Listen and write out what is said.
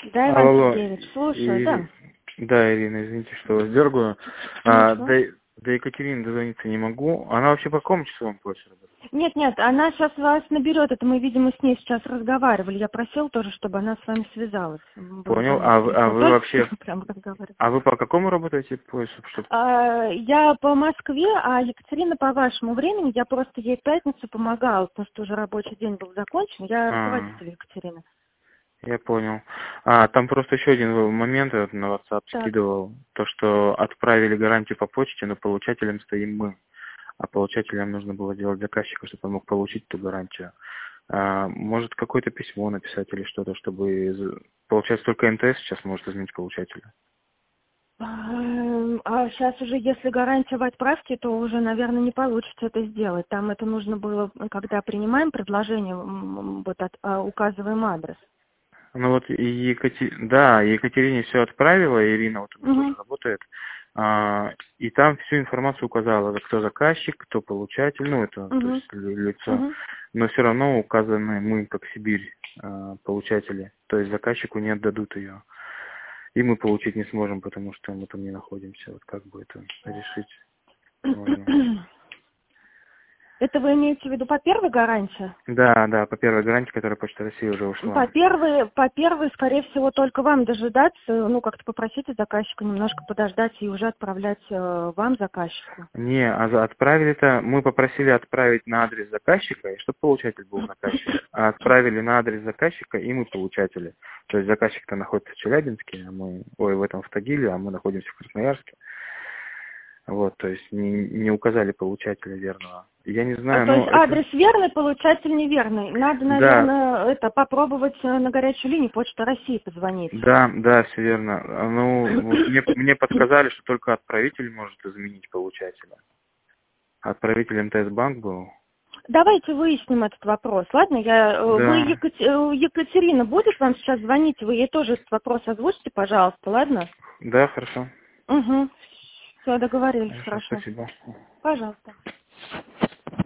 Да, Иван Алло, Сергеевич, слушаю, да. да, Ирина, извините, что вас дергаю. Ничего. До Екатерины дозвониться не могу. Она вообще по какому часовому поясу работает? Нет, она сейчас вас наберет, это мы, видимо, с ней сейчас разговаривали. Я просил тоже, чтобы она с вами связалась. Было Понял. звонить, пришло Вы только вообще... прям разговаривать. А вы по какому работаете поясу? Я по Москве, а Екатерина по вашему времени, я просто ей в пятницу помогала, потому что уже рабочий день был закончен. Я руководитель Екатерины. Я понял. Там просто еще один момент, я на WhatsApp Так. скидывал. То, что отправили гарантию по почте, но получателем стоим мы. А получателям нужно было делать заказчика, чтобы он мог получить эту гарантию. Может, какое-то письмо написать или что-то, чтобы... Получается, только МТС сейчас может изменить получателя. А сейчас уже, если гарантия в отправке, то уже, наверное, не получится это сделать. Там это нужно было, когда принимаем предложение, указываем адрес. Ну вот да, Екатерине все отправила, Ирина вот у меня тоже Угу. работает, и там всю информацию указала, кто заказчик, кто получатель, ну это, то Угу. есть лицо, Угу. но все равно указаны мы, как Сибирь, получатели, то есть заказчику не отдадут ее, и мы получить не сможем, потому что мы там не находимся, вот как бы это решить можно. Это вы имеете в виду по первой гарантии? Да, по первой гарантии, которая Почта России уже ушла. По первой, скорее всего, только вам дожидаться, как-то попросите заказчика немножко подождать и уже отправлять вам, заказчику. Не, отправили-то, мы попросили отправить на адрес заказчика, и чтобы получатель был заказчик. А отправили на адрес заказчика, и мы получатели. То есть заказчик-то находится в Челябинске, в Тагиле, а мы находимся в Красноярске. Вот, то есть не указали получателя верного. Я не знаю, То есть это... адрес верный, получатель неверный. Надо, Да, наверное, попробовать на горячую линию Почты России позвонить. да, все верно. Вот мне подсказали, что только отправитель может изменить получателя. Отправитель МТС Банк был. Давайте выясним этот вопрос. Ладно, Да, Екатерина будет вам сейчас звонить, вы ей тоже этот вопрос озвучите, пожалуйста, ладно? да, хорошо. Угу. Все, договорились, Хорошо, хорошо. спасибо. Пожалуйста.